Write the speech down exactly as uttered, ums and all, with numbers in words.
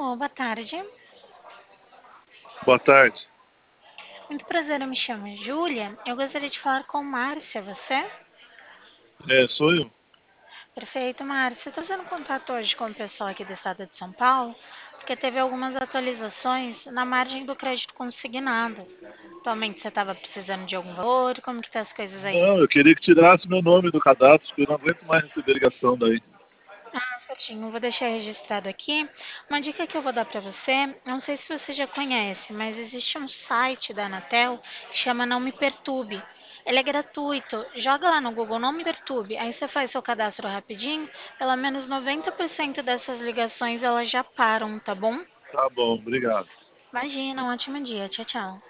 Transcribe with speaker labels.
Speaker 1: Alô, boa tarde.
Speaker 2: Boa tarde.
Speaker 1: Muito prazer, eu me chamo Júlia. Eu gostaria de falar com Márcia, você?
Speaker 2: É, sou eu?
Speaker 1: Perfeito, Márcia. Estou fazendo contato hoje com o pessoal aqui do estado de São Paulo, porque teve algumas atualizações na margem do crédito consignado. Atualmente você estava precisando de algum valor? Como que tá as coisas aí?
Speaker 2: Não, eu queria que tirasse meu nome do cadastro, porque eu não aguento mais receber ligação daí.
Speaker 1: Ah, certinho, vou deixar registrado aqui. Uma dica que eu vou dar para você, não sei se você já conhece, mas existe um site da Anatel que chama Não Me Perturbe. Ele é gratuito. Joga lá no Google Não Me Perturbe. Aí você faz seu cadastro rapidinho. Pelo menos noventa por cento dessas ligações elas já param, tá bom?
Speaker 2: Tá bom, obrigado.
Speaker 1: Imagina, um ótimo dia. Tchau, tchau.